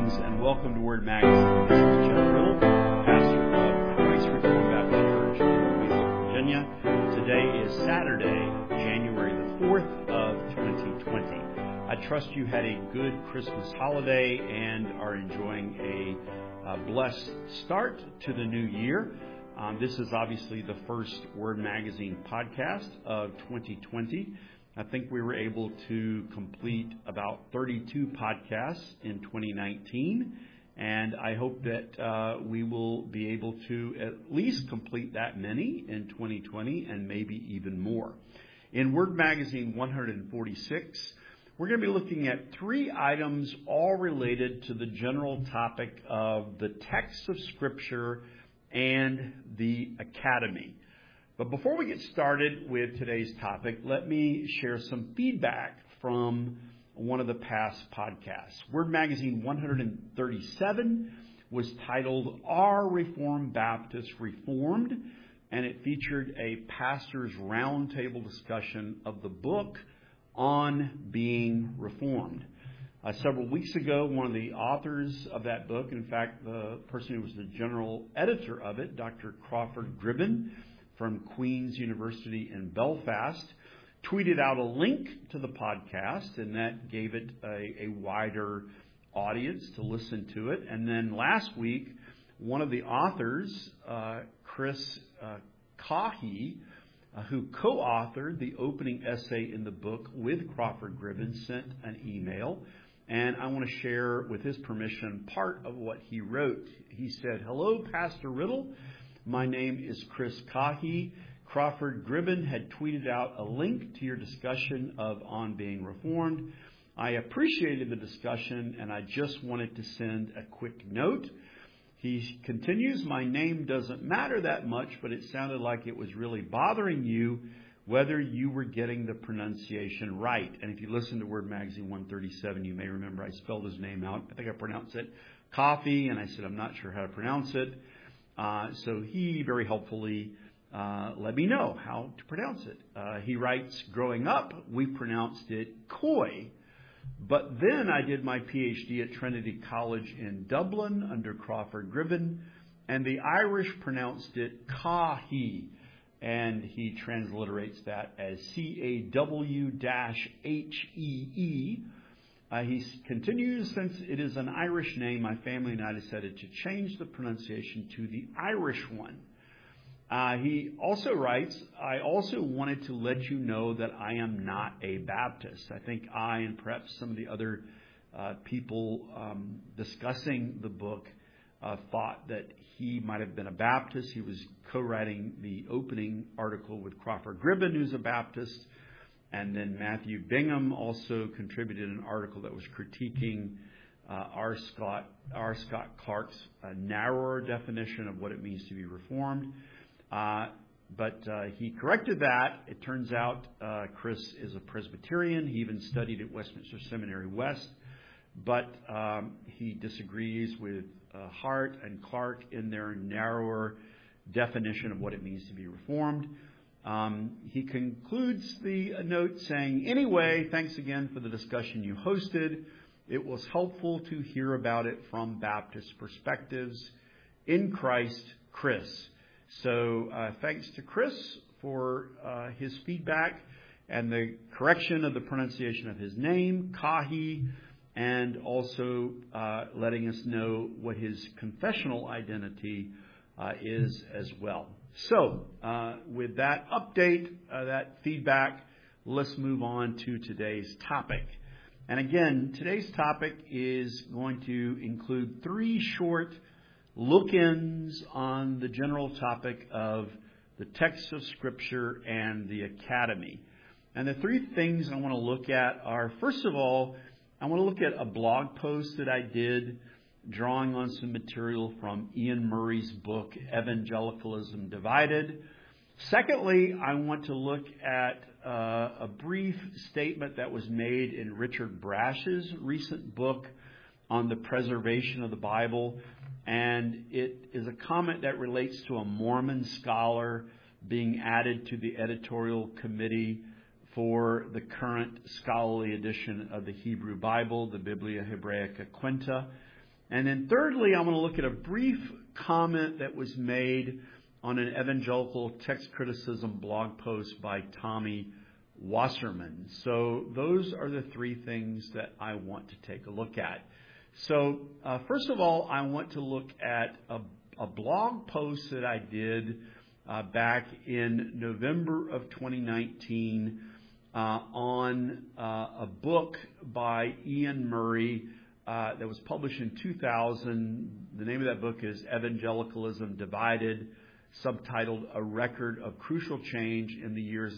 Greetings and welcome to Word Magazine. This is Jeff Riddle, pastor of Christ Reformed Baptist Church in Louisville, Virginia. Today is Saturday, January the 4th of 2020. I trust you had a good Christmas holiday and are enjoying a blessed start to the new year. This is obviously the first Word Magazine podcast of 2020. I think we were able to complete about 32 podcasts in 2019, and I hope that we will be able to at least complete that many in 2020 and maybe even more. In Word Magazine 146, we're going to be looking at three items all related to the general topic of the text of Scripture and the Academy. But before we get started with today's topic, let me share some feedback from one of the past podcasts. Word Magazine 137 was titled, Are Reformed Baptists Reformed? And it featured a pastor's roundtable discussion of the book On Being Reformed. Several weeks ago, one of the authors of that book, in fact, the person who was the general editor of it, Dr. Crawford Gribben, from Queen's University in Belfast, tweeted out a link to the podcast, and that gave it a wider audience to listen to it. And then last week, one of the authors, Chris Kahi, who co-authored the opening essay in the book with Crawford Gribben, sent an email. And I want to share, with his permission, part of what he wrote. He said, Hello, Pastor Riddle. My name is Chris Kahi. Crawford Gribben had tweeted out a link to your discussion of On Being Reformed. I appreciated the discussion, and I just wanted to send a quick note. He continues, my name doesn't matter that much, but it sounded like it was really bothering you whether you were getting the pronunciation right. And if you listen to Word Magazine 137, you may remember I spelled his name out. I think I pronounced it coffee, and I said I'm not sure how to pronounce it. So he very helpfully let me know how to pronounce it. He writes, growing up, we pronounced it Coy. But then I did my PhD at Trinity College in Dublin under Crawford Gribben, and the Irish pronounced it Cahi, and he transliterates that as C-A-W-H-E-E. He continues, since it is an Irish name, my family and I decided to change the pronunciation to the Irish one. He also writes, I also wanted to let you know that I am not a Baptist. I think I and perhaps some of the other people discussing the book thought that he might have been a Baptist. He was co-writing the opening article with Crawford Gribben, who's a Baptist. And then Matthew Bingham also contributed an article that was critiquing R. Scott Clark's narrower definition of what it means to be Reformed. But he corrected that. It turns out Chris is a Presbyterian. He even studied at Westminster Seminary West. But he disagrees with Hart and Clark in their narrower definition of what it means to be Reformed. He concludes the note saying, anyway, thanks again for the discussion you hosted. It was helpful to hear about it from Baptist perspectives. In Christ, Chris. So thanks to Chris for his feedback and the correction of the pronunciation of his name, Kahi, and also letting us know what his confessional identity is as well. So, with that update, that feedback, let's move on to today's topic. And again, today's topic is going to include three short look-ins on the general topic of the text of Scripture and the Academy. And the three things I want to look at are, first of all, I want to look at a blog post that I did drawing on some material from Ian Murray's book, Evangelicalism Divided. Secondly, I want to look at a brief statement that was made in Richard Brash's recent book on the preservation of the Bible. And it is a comment that relates to a Mormon scholar being added to the editorial committee for the current scholarly edition of the Hebrew Bible, the Biblia Hebraica Quenta. And then thirdly, I want to look at a brief comment that was made on an evangelical text criticism blog post by Tommy Wasserman. So those are the three things that I want to take a look at. So first of all, I want to look at a blog post that I did back in November of 2019 on a book by Ian Murray that was published in 2000. The name of that book is Evangelicalism Divided, subtitled A Record of Crucial Change in the Years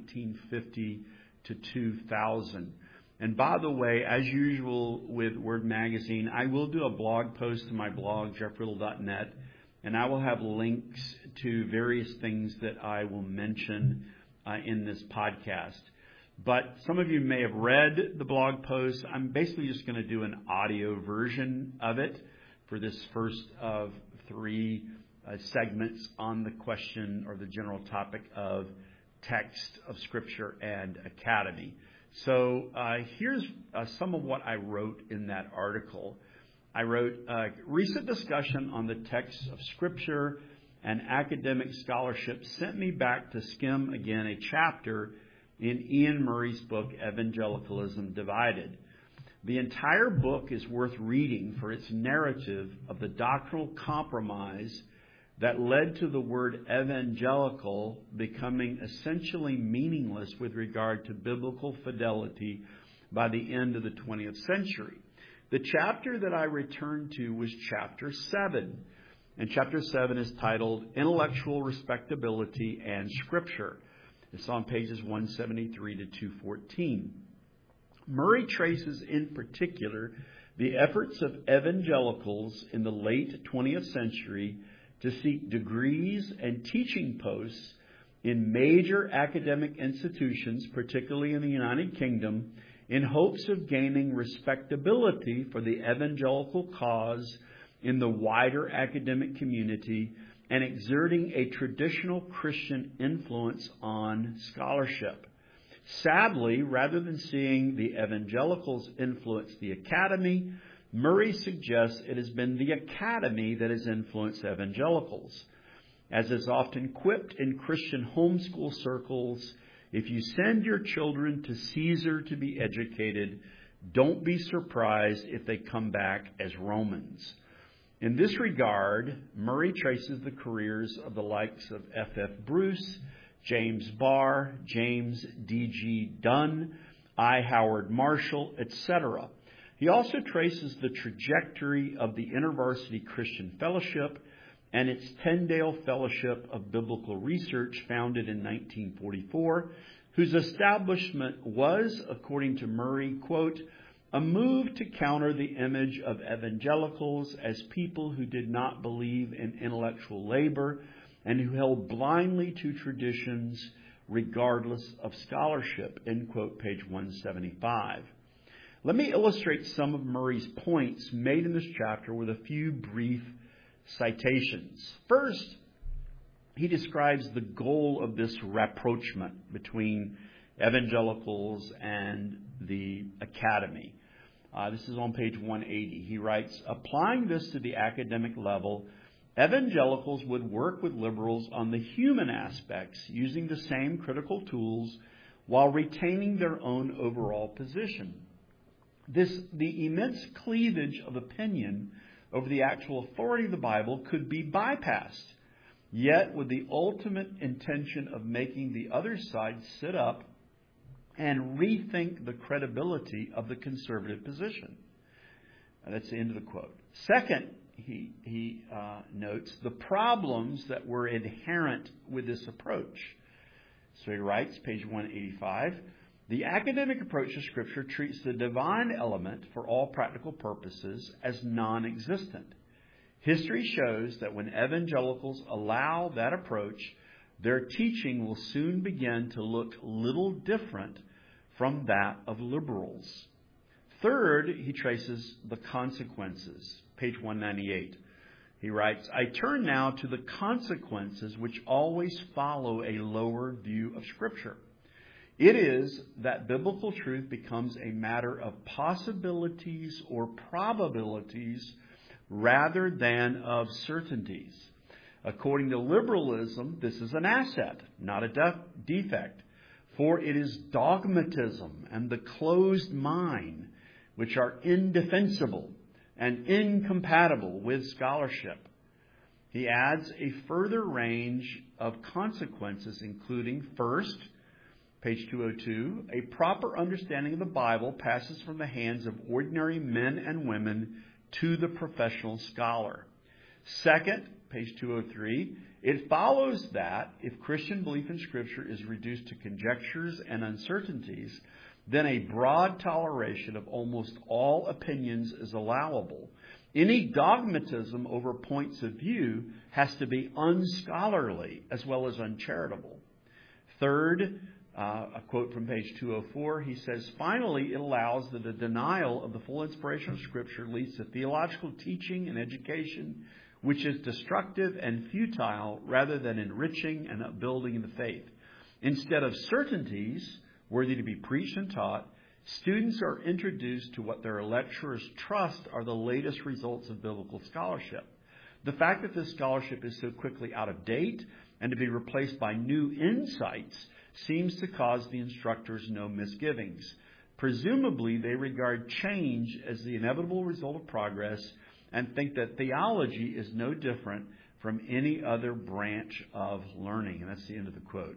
1950 to 2000. And by the way, as usual with Word Magazine, I will do a blog post to my blog, jeffriddle.net, and I will have links to various things that I will mention in this podcast. But some of you may have read the blog post. I'm basically just going to do an audio version of it for this first of three segments on the question or the general topic of text of Scripture and academy. So here's some of what I wrote in that article. I wrote, recent discussion on the text of Scripture and academic scholarship sent me back to skim again a chapter in Ian Murray's book, Evangelicalism Divided. The entire book is worth reading for its narrative of the doctrinal compromise that led to the word evangelical becoming essentially meaningless with regard to biblical fidelity by the end of the 20th century. The chapter that I returned to was chapter 7. And chapter 7 is titled Intellectual Respectability and Scripture. It's on pages 173 to 214. Murray traces in particular the efforts of evangelicals in the late 20th century to seek degrees and teaching posts in major academic institutions, particularly in the United Kingdom, in hopes of gaining respectability for the evangelical cause in the wider academic community and exerting a traditional Christian influence on scholarship. Sadly, rather than seeing the evangelicals influence the academy, Murray suggests it has been the academy that has influenced evangelicals. As is often quipped in Christian homeschool circles, if you send your children to Caesar to be educated, don't be surprised if they come back as Romans. In this regard, Murray traces the careers of the likes of F.F. Bruce, James Barr, James D.G. Dunn, I. Howard Marshall, etc. He also traces the trajectory of the InterVarsity Christian Fellowship and its Tyndale Fellowship of Biblical Research, founded in 1944, whose establishment was, according to Murray, quote, a move to counter the image of evangelicals as people who did not believe in intellectual labor and who held blindly to traditions regardless of scholarship, end quote, page 175. Let me illustrate some of Murray's points made in this chapter with a few brief citations. First, he describes the goal of this rapprochement between evangelicals and the academy. This is on page 180. He writes, applying this to the academic level, evangelicals would work with liberals on the human aspects using the same critical tools while retaining their own overall position. The immense cleavage of opinion over the actual authority of the Bible could be bypassed, yet with the ultimate intention of making the other side sit up and rethink the credibility of the conservative position. That's the end of the quote. Second, he notes the problems that were inherent with this approach. So he writes, page 185, the academic approach to Scripture treats the divine element for all practical purposes as non-existent. History shows that when evangelicals allow that approach, their teaching will soon begin to look little different from that of liberals. Third, he traces the consequences. Page 198. He writes, I turn now to the consequences which always follow a lower view of Scripture. It is that biblical truth becomes a matter of possibilities or probabilities rather than of certainties. According to liberalism, this is an asset, not a defect, for it is dogmatism and the closed mind which are indefensible and incompatible with scholarship. He adds a further range of consequences, including, first, page 202, a proper understanding of the Bible passes from the hands of ordinary men and women to the professional scholar. Second, page 203, it follows that if Christian belief in Scripture is reduced to conjectures and uncertainties, then a broad toleration of almost all opinions is allowable. Any dogmatism over points of view has to be unscholarly as well as uncharitable. Third, a quote from page 204, he says, finally, it allows that a denial of the full inspiration of Scripture leads to theological teaching and education, which is destructive and futile rather than enriching and upbuilding the faith. Instead of certainties worthy to be preached and taught, students are introduced to what their lecturers trust are the latest results of biblical scholarship. The fact that this scholarship is so quickly out of date and to be replaced by new insights seems to cause the instructors no misgivings. Presumably, they regard change as the inevitable result of progress and think that theology is no different from any other branch of learning. And that's the end of the quote.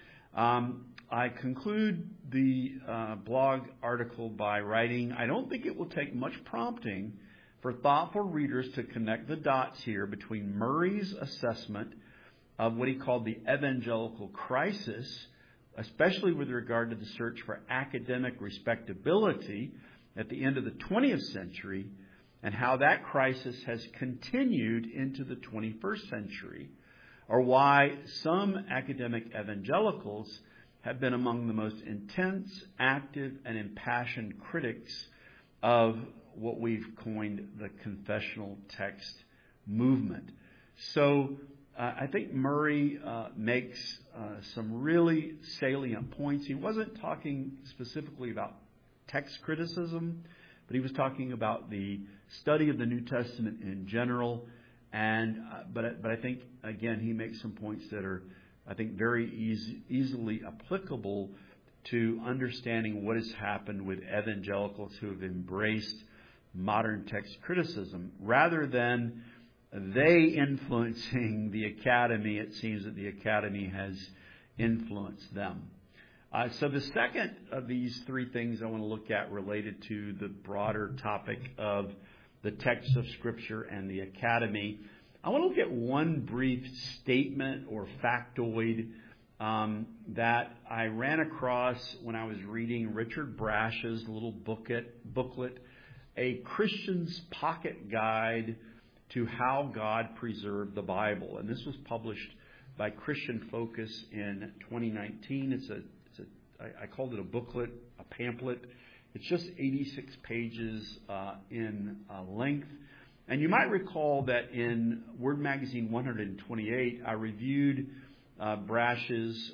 I conclude the blog article by writing, I don't think it will take much prompting for thoughtful readers to connect the dots here between Murray's assessment of what he called the evangelical crisis, especially with regard to the search for academic respectability at the end of the 20th century, and how that crisis has continued into the 21st century, or why some academic evangelicals have been among the most intense, active, and impassioned critics of what we've coined the confessional text movement. So I think Murray makes some really salient points. He wasn't talking specifically about text criticism, but he was talking about the study of the New Testament in general. And but I think, again, he makes some points that are, I think, very easily applicable to understanding what has happened with evangelicals who have embraced modern text criticism. Rather than they influencing the academy, it seems that the academy has influenced them. So the second of these three things I want to look at related to the broader topic of the text of Scripture and the academy, I want to look at one brief statement or factoid that I ran across when I was reading Richard Brash's little booklet, A Christian's Pocket Guide to How God Preserved the Bible. And this was published by Christian Focus in 2019. I called it a booklet, a pamphlet. It's just 86 pages in length. And you might recall that in Word Magazine 128, I reviewed Brash's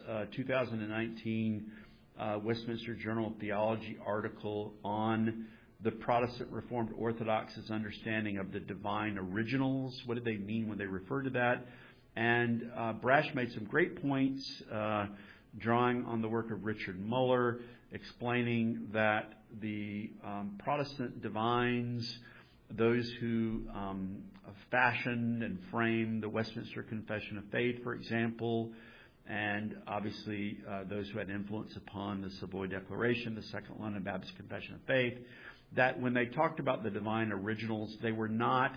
2019 Westminster Journal of Theology article on the Protestant Reformed Orthodox's understanding of the divine originals. What did they mean when they refer to that? And Brash made some great points, drawing on the work of Richard Muller, explaining that the Protestant divines, those who fashioned and framed the Westminster Confession of Faith, for example, and obviously those who had influence upon the Savoy Declaration, the Second London Baptist Confession of Faith, that when they talked about the divine originals, they were not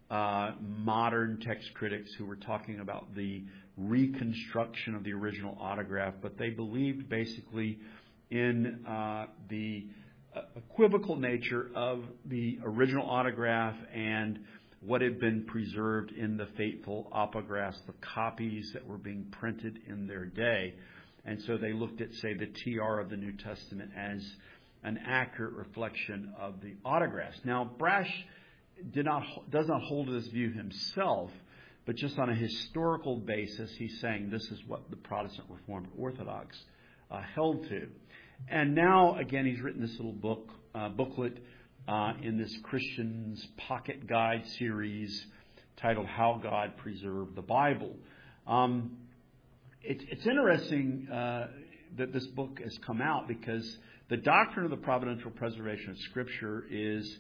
modern text critics who were talking about the reconstruction of the original autograph, but they believed basically in the equivocal nature of the original autograph and what had been preserved in the faithful apographs, the copies that were being printed in their day. And so they looked at, say, the TR of the New Testament as an accurate reflection of the autographs. Now, Brash does not hold to this view himself, but just on a historical basis, he's saying this is what the Protestant Reformed Orthodox held to. And now, again, he's written this little booklet in this Christian's Pocket Guide series titled How God Preserved the Bible. It's interesting that this book has come out because the doctrine of the providential preservation of Scripture is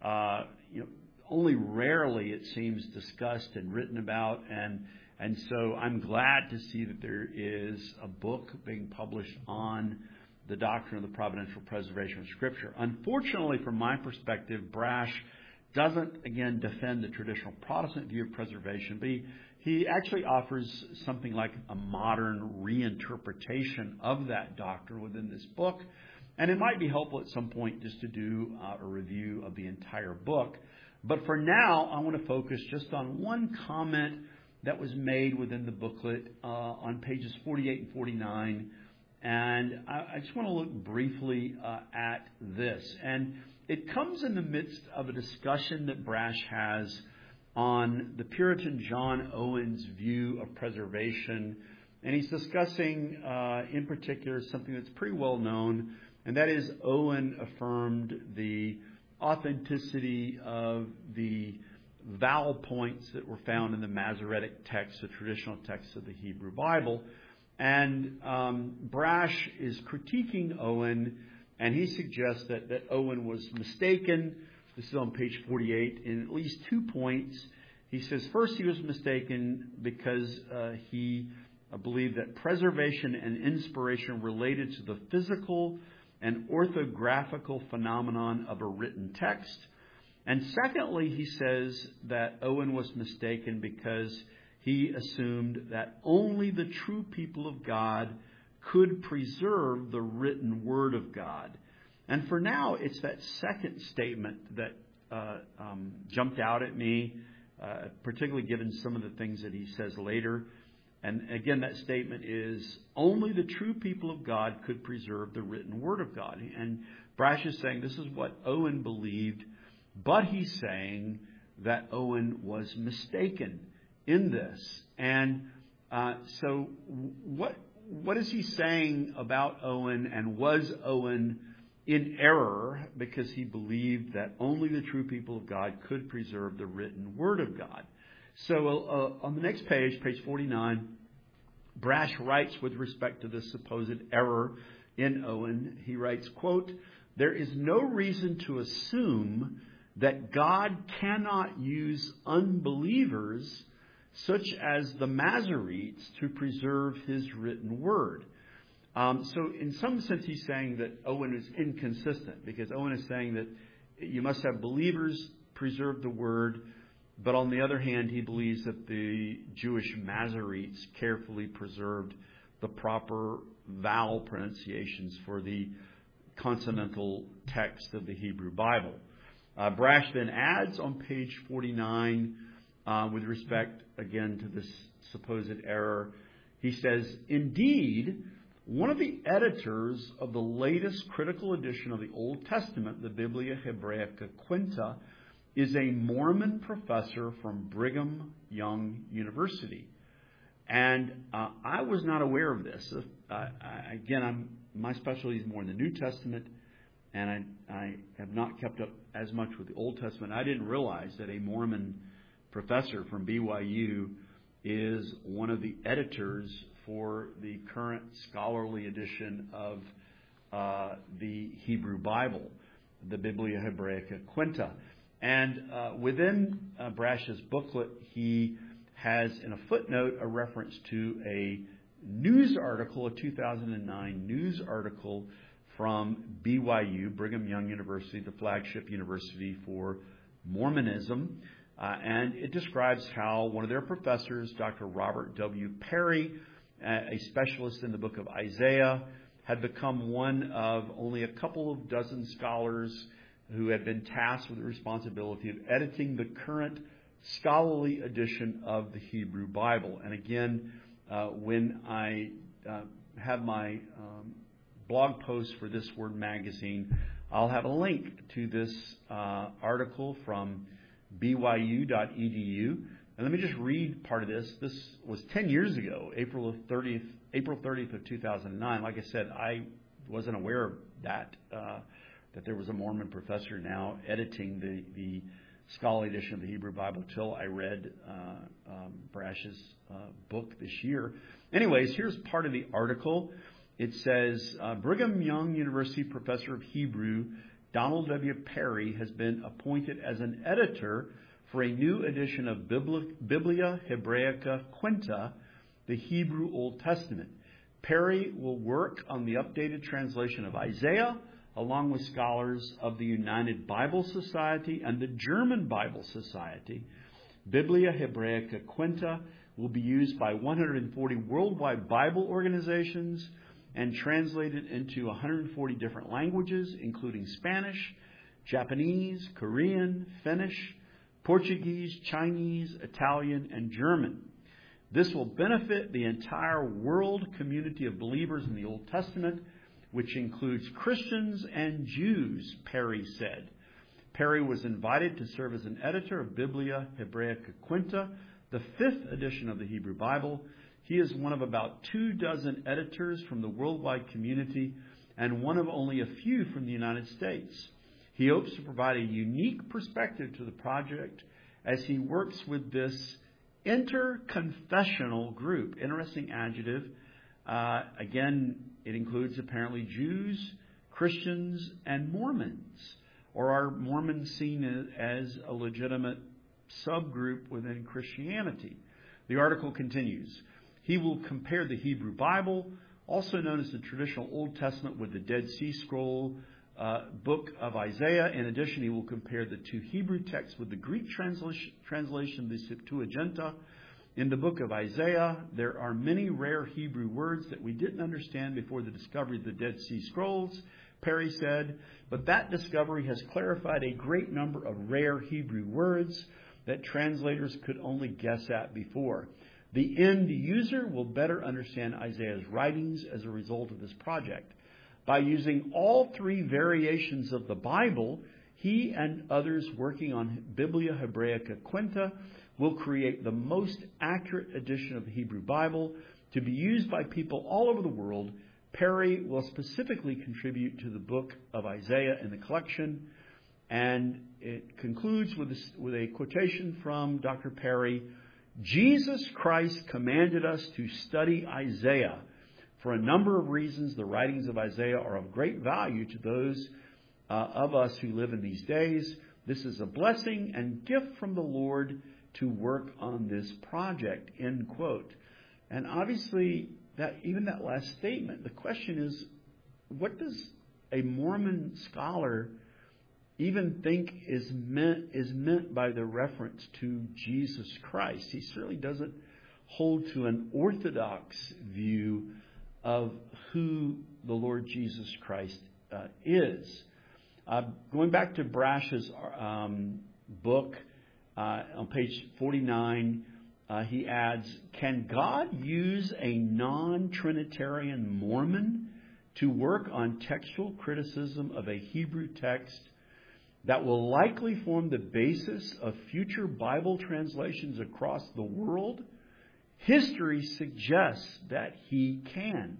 only rarely, it seems, discussed and written about, and so I'm glad to see that there is a book being published on the doctrine of the providential preservation of Scripture. Unfortunately, from my perspective, Brash doesn't, again, defend the traditional Protestant view of preservation, but he actually offers something like a modern reinterpretation of that doctrine within this book. And it might be helpful at some point just to do a review of the entire book. But for now, I want to focus just on one comment that was made within the booklet on pages 48 and 49. And I just want to look briefly at this. And it comes in the midst of a discussion that Brash has on the Puritan John Owen's view of preservation. And he's discussing, in particular, something that's pretty well known, and that is Owen affirmed the authenticity of the vowel points that were found in the Masoretic text, the traditional text of the Hebrew Bible. And Brash is critiquing Owen, and he suggests that Owen was mistaken. This is on page 48 in at least 2 points. He says, first, he was mistaken because he believed that preservation and inspiration related to the physical and orthographical phenomenon of a written text. And secondly, he says that Owen was mistaken because he assumed that only the true people of God could preserve the written word of God. And for now, it's that second statement that jumped out at me, particularly given some of the things that he says later. And again, that statement is, only the true people of God could preserve the written word of God. And Brash is saying this is what Owen believed, but he's saying that Owen was mistaken in this. And so what is he saying about Owen, and was Owen in error because he believed that only the true people of God could preserve the written word of God? So on the next page, page 49, Brash writes with respect to this supposed error in Owen, he writes, quote, "There is no reason to assume that God cannot use unbelievers such as the Masoretes to preserve his written word." So in some sense, he's saying that Owen is inconsistent, because Owen is saying that you must have believers preserve the word, but on the other hand, he believes that the Jewish Masoretes carefully preserved the proper vowel pronunciations for the consonantal text of the Hebrew Bible. Brash then adds on page 49, with respect, again, to this supposed error, he says, "Indeed, one of the editors of the latest critical edition of the Old Testament, the Biblia Hebraica Quinta, is a Mormon professor from Brigham Young University." And I was not aware of this. My specialty is more in the New Testament, and I have not kept up as much with the Old Testament. I didn't realize that a Mormon professor from BYU is one of the editors for the current scholarly edition of the Hebrew Bible, the Biblia Hebraica Quinta. And within Brash's booklet, he has in a footnote a reference to a news article, a 2009 news article from BYU, Brigham Young University, the flagship university for Mormonism. And it describes how one of their professors, Dr. Robert W. Perry, a specialist in the book of Isaiah, had become one of only a couple of dozen scholars who had been tasked with the responsibility of editing the current scholarly edition of the Hebrew Bible. And again, when I have my blog post for This Word magazine, I'll have a link to this article from byu.edu. And let me just read part of this. This was 10 years ago, April 30th of 2009. Like I said, I wasn't aware of that that there was a Mormon professor now editing the scholarly edition of the Hebrew Bible till I read Brash's book this year. Anyways, here's part of the article. It says, Brigham Young University professor of Hebrew Donald W. Perry has been appointed as an editor for a new edition of Biblia Hebraica Quinta, the Hebrew Old Testament. Perry will work on the updated translation of Isaiah, along with scholars of the United Bible Society and the German Bible Society. Biblia Hebraica Quinta will be used by 140 worldwide Bible organizations and translated into 140 different languages, including Spanish, Japanese, Korean, Finnish, Portuguese, Chinese, Italian, and German. This will benefit the entire world community of believers in the Old Testament, which includes Christians and Jews, Perry said. Perry was invited to serve as an editor of Biblia Hebraica Quinta, the 5th edition of the Hebrew Bible. He is one of about 24 editors from the worldwide community and one of only a few from the United States. He hopes to provide a unique perspective to the project as he works with this interconfessional group. Interesting adjective. Again, it includes apparently Jews, Christians, and Mormons. Or are Mormons seen as a legitimate subgroup within Christianity? The article continues. He will compare the Hebrew Bible, also known as the traditional Old Testament, with the Dead Sea Scroll book of Isaiah. In addition, he will compare the two Hebrew texts with the Greek translation, the Septuaginta. In the book of Isaiah, there are many rare Hebrew words that we didn't understand before the discovery of the Dead Sea Scrolls, Perry said, but that discovery has clarified a great number of rare Hebrew words that translators could only guess at before. The end user will better understand Isaiah's writings as a result of this project. By using all three variations of the Bible, he and others working on Biblia Hebraica Quinta will create the most accurate edition of the Hebrew Bible to be used by people all over the world. Perry will specifically contribute to the book of Isaiah in the collection. And it concludes with a quotation from Dr. Perry. Jesus Christ commanded us to study Isaiah. For a number of reasons, the writings of Isaiah are of great value to those of us who live in these days. This is a blessing and gift from the Lord to work on this project, end quote. And obviously, even that last statement, the question is, what does a Mormon scholar even think is meant by the reference to Jesus Christ? He certainly doesn't hold to an orthodox view of who the Lord Jesus Christ is. Going back to Brash's book, on page 49, he adds, can God use a non-Trinitarian Mormon to work on textual criticism of a Hebrew text that will likely form the basis of future Bible translations across the world? History suggests that he can.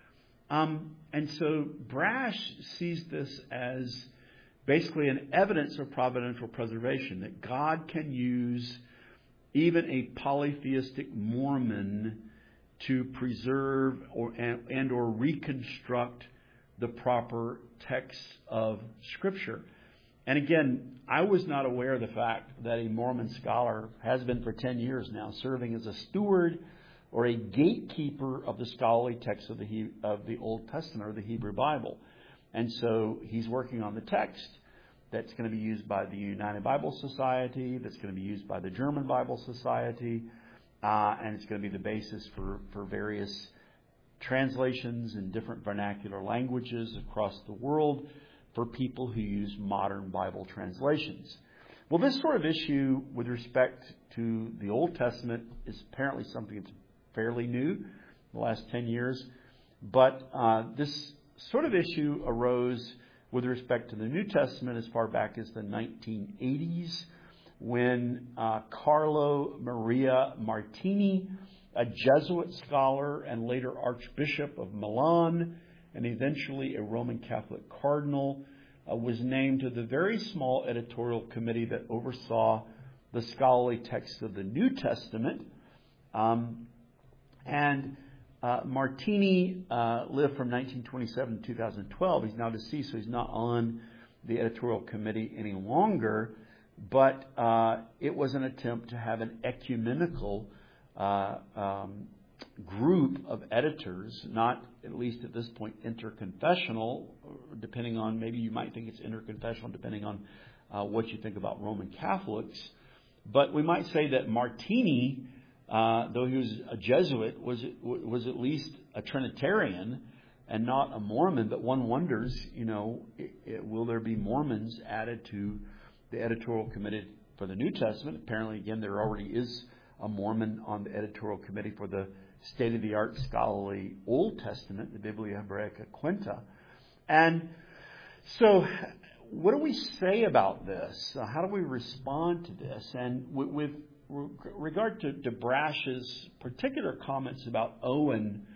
And so Brash sees this as basically an evidence of providential preservation, that God can use even a polytheistic Mormon to preserve or reconstruct the proper text of Scripture. And again, I was not aware of the fact that a Mormon scholar has been for 10 years now serving as a steward or a gatekeeper of the scholarly text of the Old Testament or the Hebrew Bible. And so he's working on the text that's going to be used by the United Bible Society, that's going to be used by the German Bible Society, and it's going to be the basis for various translations in different vernacular languages across the world for people who use modern Bible translations. Well, this sort of issue with respect to the Old Testament is apparently something that's fairly new in the last 10 years. But this sort of issue arose with respect to the New Testament as far back as the 1980s, when Carlo Maria Martini, a Jesuit scholar and later Archbishop of Milan, and eventually a Roman Catholic cardinal, was named to the very small editorial committee that oversaw the scholarly texts of the New Testament. Martini lived from 1927 to 2012. He's now deceased, so he's not on the editorial committee any longer. But it was an attempt to have an ecumenical group of editors, not at least at this point interconfessional, depending on, maybe you might think it's interconfessional depending on what you think about Roman Catholics. But we might say that Martini, though he was a Jesuit, was at least a Trinitarian and not a Mormon. But one wonders, will there be Mormons added to the editorial committee for the New Testament? Apparently, again, there already is a Mormon on the editorial committee for the state-of-the-art scholarly Old Testament, the Biblia Hebraica Quinta. And so what do we say about this? How do we respond to this? And with regard to Brash's particular comments about Owen,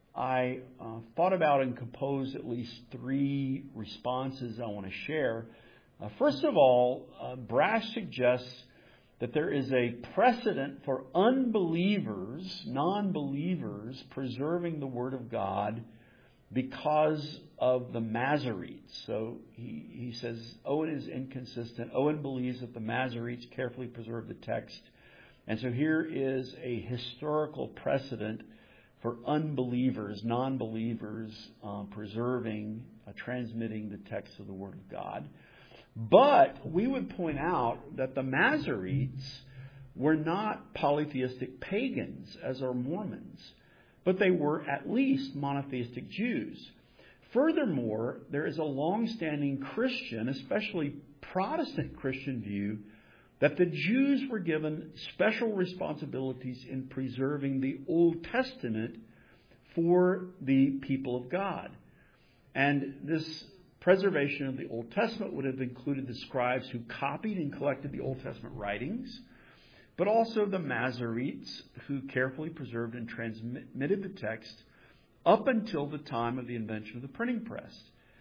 I thought about and composed at least three responses I want to share. First of all, Brash suggests that there is a precedent for unbelievers, non-believers, preserving the Word of God because of the Masoretes. So he says Owen is inconsistent. Owen believes that the Masoretes carefully preserved the text. And so here is a historical precedent for unbelievers, non-believers, preserving, transmitting the text of the Word of God. But we would point out that the Masoretes were not polytheistic pagans, as are Mormons, but they were at least monotheistic Jews. Furthermore, there is a long-standing Christian, especially Protestant Christian view, that the Jews were given special responsibilities in preserving the Old Testament for the people of God. And this preservation of the Old Testament would have included the scribes who copied and collected the Old Testament writings, but also the Masoretes who carefully preserved and transmitted the text up until the time of the invention of the printing press.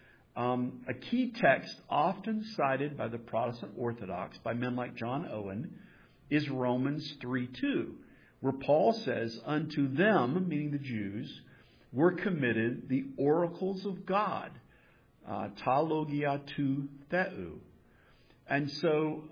A key text often cited by the Protestant Orthodox, by men like John Owen, is Romans 3:2, where Paul says, "Unto them," meaning the Jews, "were committed the oracles of God." Ta logia tu theou. And so,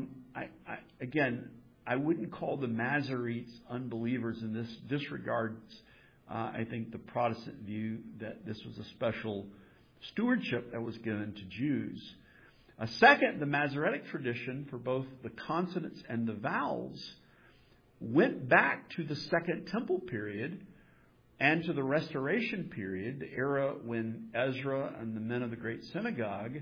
I wouldn't call the Masoretes unbelievers in this. Disregards, I think, the Protestant view that this was a special stewardship that was given to Jews. Second, the Masoretic tradition for both the consonants and the vowels went back to the Second Temple period and to the Restoration period, the era when Ezra and the men of the Great Synagogue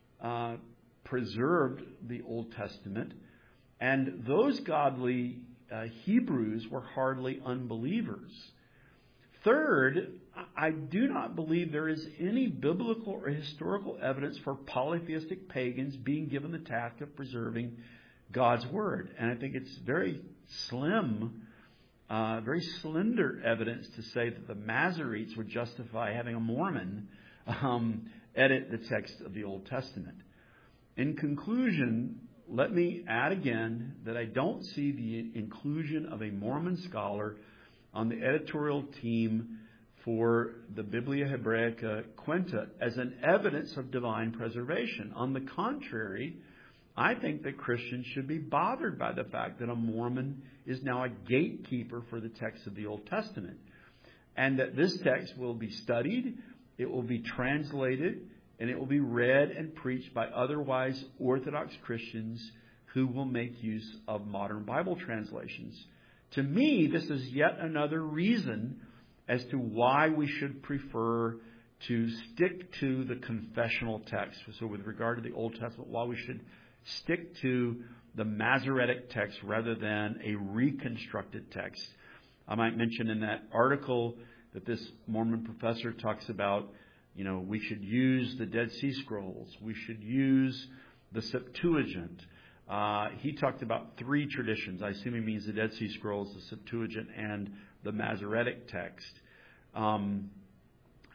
preserved the Old Testament. And those godly Hebrews were hardly unbelievers. Third, I do not believe there is any biblical or historical evidence for polytheistic pagans being given the task of preserving God's Word. And I think it's very slim, very slender evidence to say that the Masoretes would justify having a Mormon edit the text of the Old Testament. In conclusion, let me add again that I don't see the inclusion of a Mormon scholar on the editorial team for the Biblia Hebraica Quinta as an evidence of divine preservation. On the contrary, I think that Christians should be bothered by the fact that a Mormon is now a gatekeeper for the text of the Old Testament, and that this text will be studied, it will be translated, and it will be read and preached by otherwise Orthodox Christians who will make use of modern Bible translations. To me, this is yet another reason as to why we should prefer to stick to the confessional text. So with regard to the Old Testament, why we should stick to the Masoretic text rather than a reconstructed text. I might mention in that article that this Mormon professor talks about, we should use the Dead Sea Scrolls. We should use the Septuagint. He talked about three traditions. I assume he means the Dead Sea Scrolls, the Septuagint, and the Masoretic text.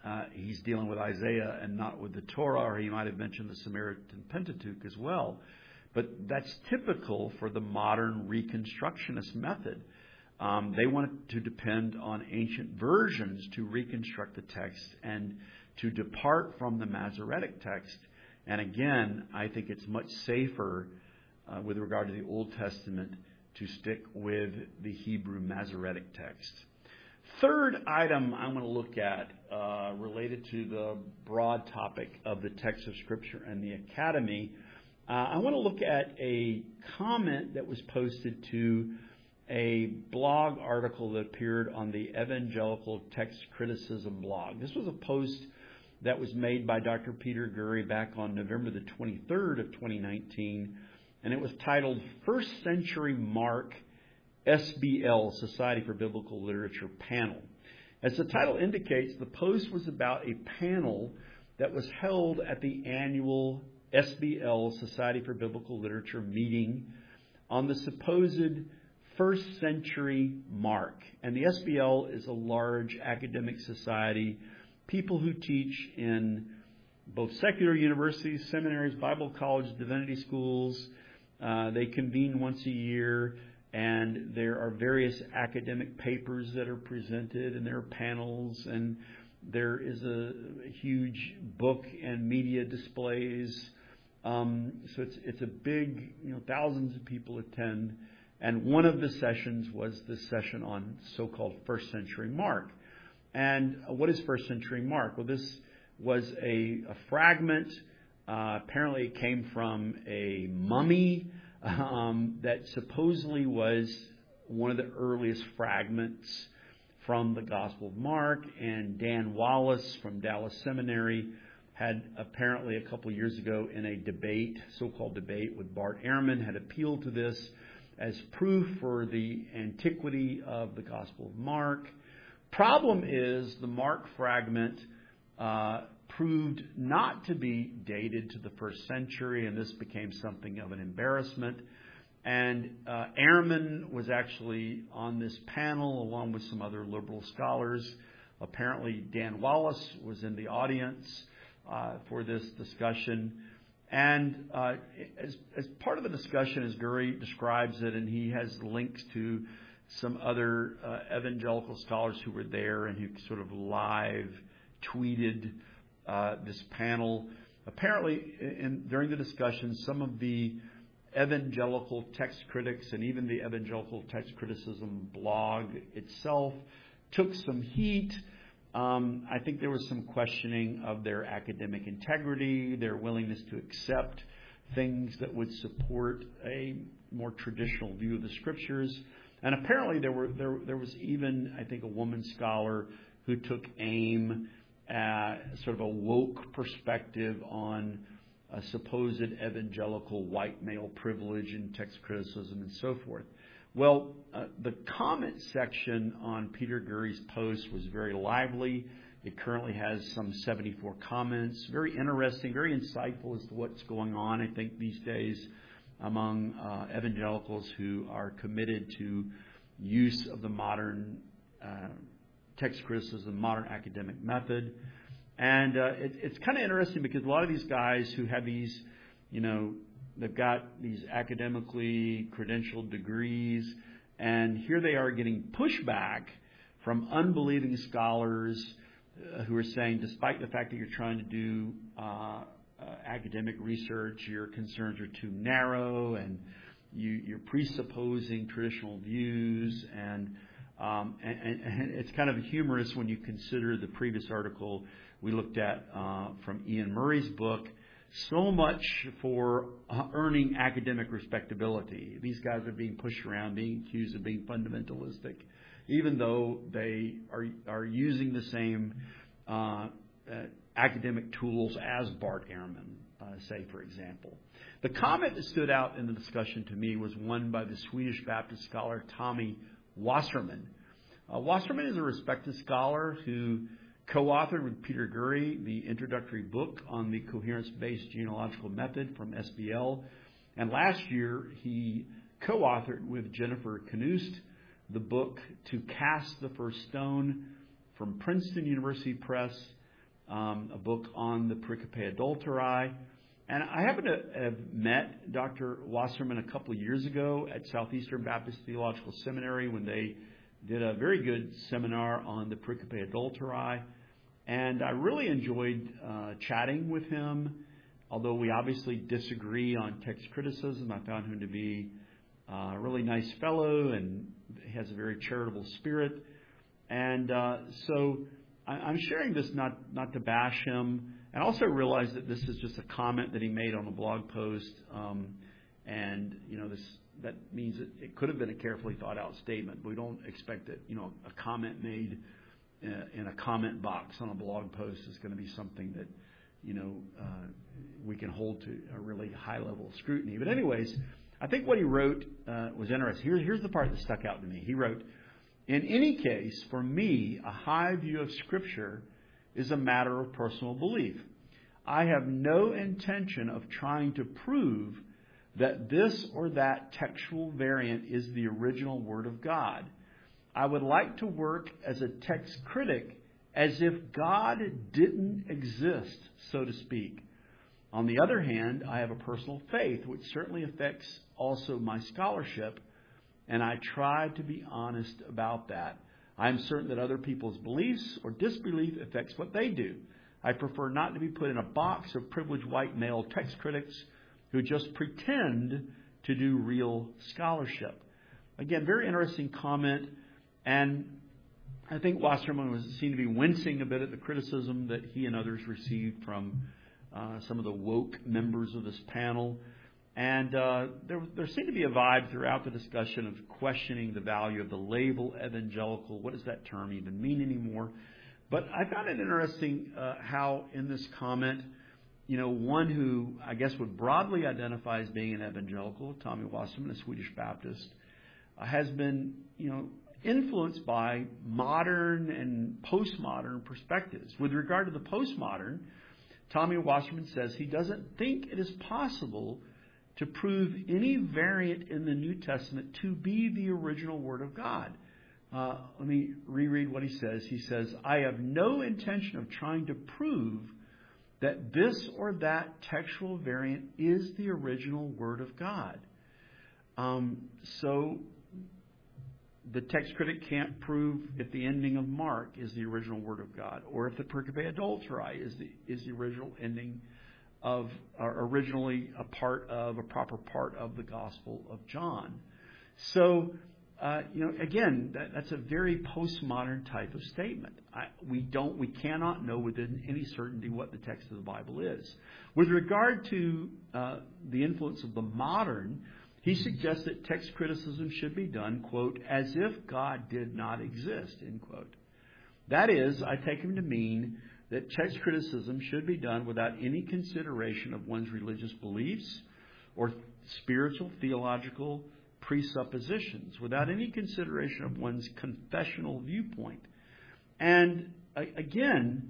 he's dealing with Isaiah and not with the Torah, or he might have mentioned the Samaritan Pentateuch as well. But that's typical for the modern Reconstructionist method. They want to depend on ancient versions to reconstruct the text and to depart from the Masoretic text. And again, I think it's much safer with regard to the Old Testament to stick with the Hebrew Masoretic text. Third item I want to look at related to the broad topic of the text of Scripture and the Academy, I want to look at a comment that was posted to a blog article that appeared on the Evangelical Text Criticism blog. This was a post that was made by Dr. Peter Gurry back on November the 23rd of 2019, and it was titled First Century Mark SBL, Society for Biblical Literature Panel. As the title indicates, the post was about a panel that was held at the annual SBL, Society for Biblical Literature meeting on the supposed first century mark. And the SBL is a large academic society, people who teach in both secular universities, seminaries, Bible colleges, divinity schools. They convene once a year, and there are various academic papers that are presented, and there are panels, and there is a huge book and media displays. So it's a big, thousands of people attend. And one of the sessions was the session on so-called first century Mark. And what is first century Mark? Well, this was a fragment. Apparently it came from a mummy that supposedly was one of the earliest fragments from the Gospel of Mark. And Dan Wallace from Dallas Seminary had apparently a couple of years ago in a debate, so-called debate with Bart Ehrman, had appealed to this as proof for the antiquity of the Gospel of Mark. Problem is, the Mark fragment proved not to be dated to the first century, and this became something of an embarrassment. And Ehrman was actually on this panel along with some other liberal scholars. Apparently, Dan Wallace was in the audience for this discussion. And as part of the discussion, as Gurry describes it, and he has links to some other evangelical scholars who were there and who sort of live tweeted this panel. Apparently, during the discussion, some of the evangelical text critics and even the Evangelical Text Criticism blog itself took some heat. I think there was some questioning of their academic integrity, their willingness to accept things that would support a more traditional view of the Scriptures. And apparently there was even, I think, a woman scholar who took aim at sort of a woke perspective on a supposed evangelical white male privilege in text criticism and so forth. Well, the comment section on Peter Gurry's post was very lively. It currently has some 74 comments. Very interesting, very insightful as to what's going on, I think, these days among evangelicals who are committed to use of the modern text criticism, modern academic method. And it's kind of interesting because a lot of these guys who have these, they've got these academically credentialed degrees, and here they are getting pushback from unbelieving scholars who are saying, despite the fact that you're trying to do academic research, your concerns are too narrow, and you're presupposing traditional views, and it's kind of humorous when you consider the previous article we looked at from Ian Murray's book. So much for earning academic respectability. These guys are being pushed around, being accused of being fundamentalistic, even though they are using the same academic tools as Bart Ehrman, say, for example. The comment that stood out in the discussion to me was one by the Swedish Baptist scholar Tommy Wasserman. Wasserman is a respected scholar who co-authored with Peter Gurry the introductory book on the coherence-based genealogical method from SBL. And last year, he co-authored with Jennifer Knust the book To Cast the First Stone from Princeton University Press, a book on the Pericope Adulterae. And I happen to have met Dr. Wasserman a couple of years ago at Southeastern Baptist Theological Seminary when they did a very good seminar on the Pericope Adulterae. And I really enjoyed chatting with him. Although we obviously disagree on text criticism, I found him to be a really nice fellow and has a very charitable spirit. And so I'm sharing this not to bash him. And also realize that this is just a comment that he made on a blog post. And, that means it could have been a carefully thought out statement. We don't expect that, a comment made in a comment box on a blog post is going to be something that, we can hold to a really high level of scrutiny. But anyways, I think what he wrote was interesting. Here's the part that stuck out to me. He wrote, "In any case, for me, a high view of Scripture is a matter of personal belief. I have no intention of trying to prove that this or that textual variant is the original Word of God. I would like to work as a text critic as if God didn't exist, so to speak. On the other hand, I have a personal faith, which certainly affects also my scholarship, and I try to be honest about that. I am certain that other people's beliefs or disbelief affects what they do. I prefer not to be put in a box of privileged white male text critics who just pretend to do real scholarship." Again, very interesting comment, and I think Wasserman seemed to be wincing a bit at the criticism that he and others received from some of the woke members of this panel. And there seemed to be a vibe throughout the discussion of questioning the value of the label evangelical. What does that term even mean anymore? But I found it interesting how in this comment, one who I guess would broadly identify as being an evangelical, Tommy Wasserman, a Swedish Baptist, has been, influenced by modern and postmodern perspectives. With regard to the postmodern, Tommy Wasserman says he doesn't think it is possible to prove any variant in the New Testament to be the original Word of God. Let me reread what he says. He says, "I have no intention of trying to prove that this or that textual variant is the original Word of God." So the text critic can't prove if the ending of Mark is the original Word of God, or if the Pericope Adulterae is the original ending of, or originally a proper part of the Gospel of John. So, again, that's a very postmodern type of statement. We cannot know with any certainty what the text of the Bible is. With regard to the influence of the modern, he suggests that text criticism should be done, quote, "as if God did not exist," end quote. That is, I take him to mean that text criticism should be done without any consideration of one's religious beliefs or spiritual, theological presuppositions, without any consideration of one's confessional viewpoint. And again,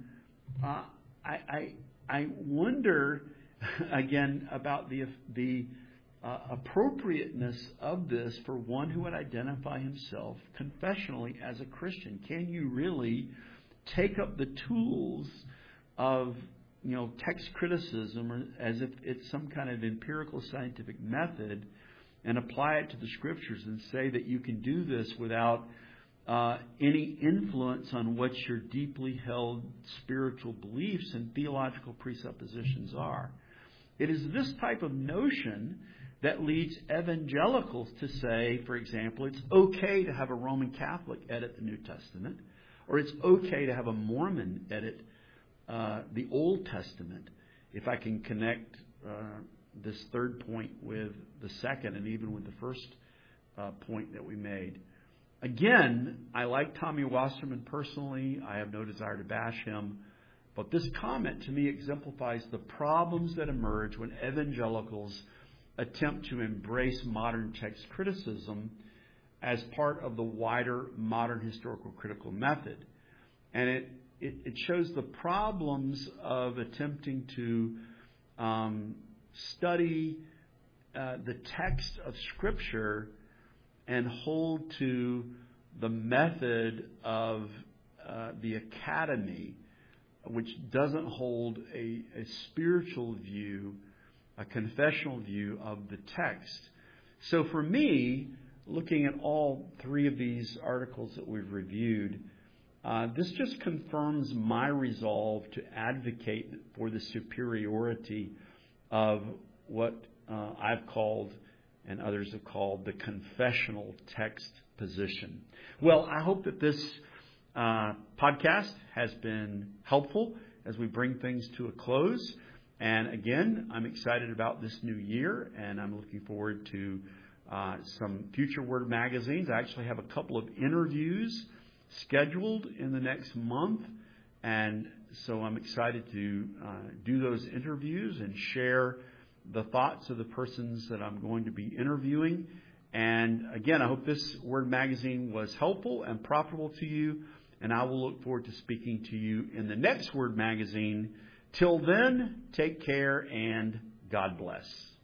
I wonder again about the appropriateness of this for one who would identify himself confessionally as a Christian. Can you really take up the tools of text criticism, or as if it's some kind of empirical scientific method, and apply it to the Scriptures and say that you can do this without any influence on what your deeply held spiritual beliefs and theological presuppositions are? It is this type of notion that leads evangelicals to say, for example, it's okay to have a Roman Catholic edit the New Testament, or it's okay to have a Mormon edit the Old Testament. If I can connect this third point with the second, and even with the first point that we made. Again, I like Tommy Wasserman personally. I have no desire to bash him. But this comment to me exemplifies the problems that emerge when evangelicals attempt to embrace modern text criticism as part of the wider modern historical critical method. And it shows the problems of attempting to study the text of Scripture and hold to the method of the academy which doesn't hold a spiritual view, a confessional view of the text. So for me, looking at all three of these articles that we've reviewed, this just confirms my resolve to advocate for the superiority of what I've called and others have called the confessional text position. Well, I hope that this podcast has been helpful as we bring things to a close. And again, I'm excited about this new year, and I'm looking forward to some future Word magazines. I actually have a couple of interviews scheduled in the next month, and so I'm excited to do those interviews and share the thoughts of the persons that I'm going to be interviewing. And again, I hope this Word magazine was helpful and profitable to you, and I will look forward to speaking to you in the next Word magazine. Till then, take care and God bless.